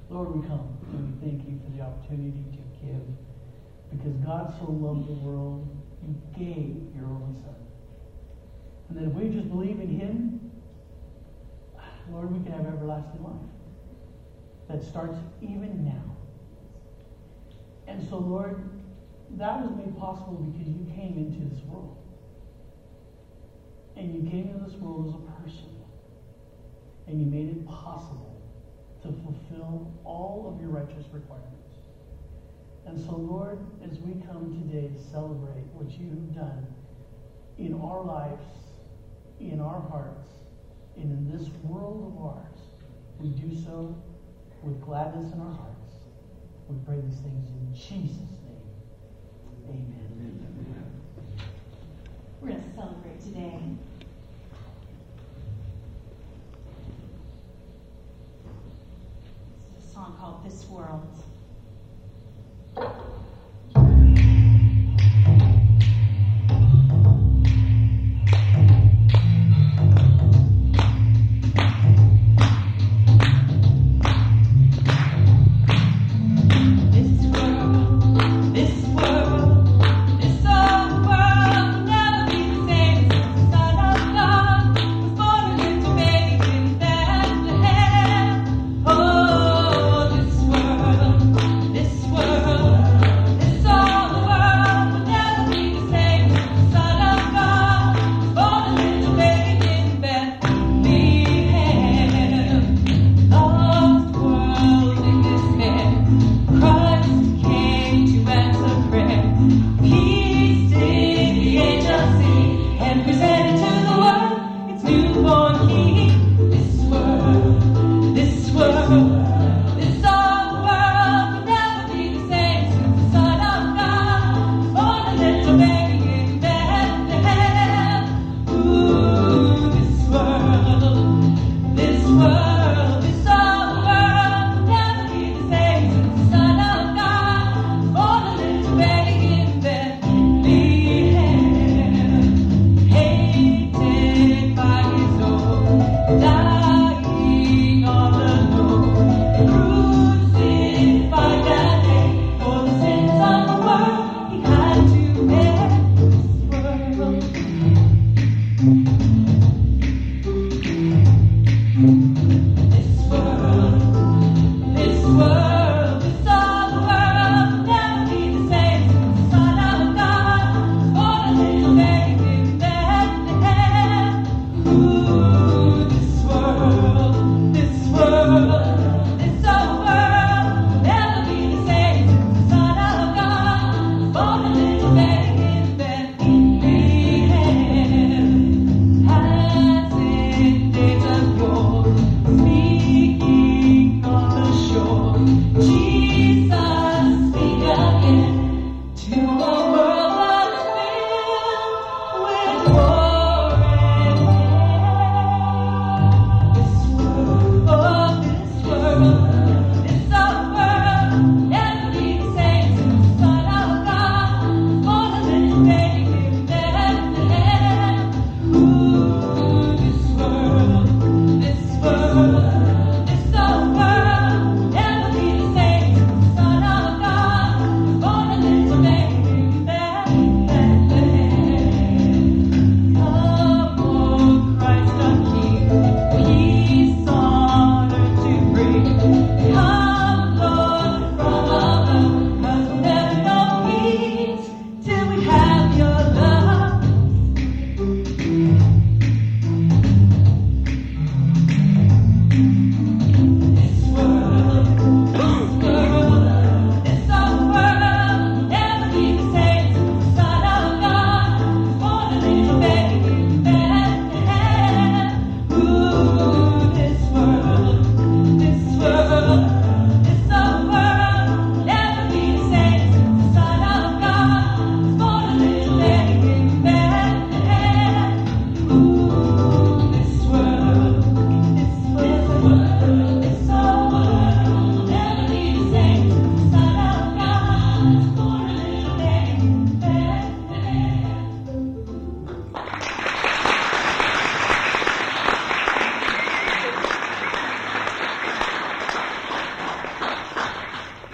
Lord, we come and we thank you for the opportunity to give. Because God so loved the world, you gave your only Son. And that if we just believe in him, Lord, we can have everlasting life. That starts even now. And so, Lord, that was made possible because you came into this world. And you came into this world as a person. And you made it possible to fulfill all of your righteous requirements. And so, Lord, as we come today to celebrate what you've done in our lives, in our hearts, and in this world of ours, we do so with gladness in our hearts. We pray these things in Jesus' name. Amen. We're going to celebrate today. It's a song called This World. This world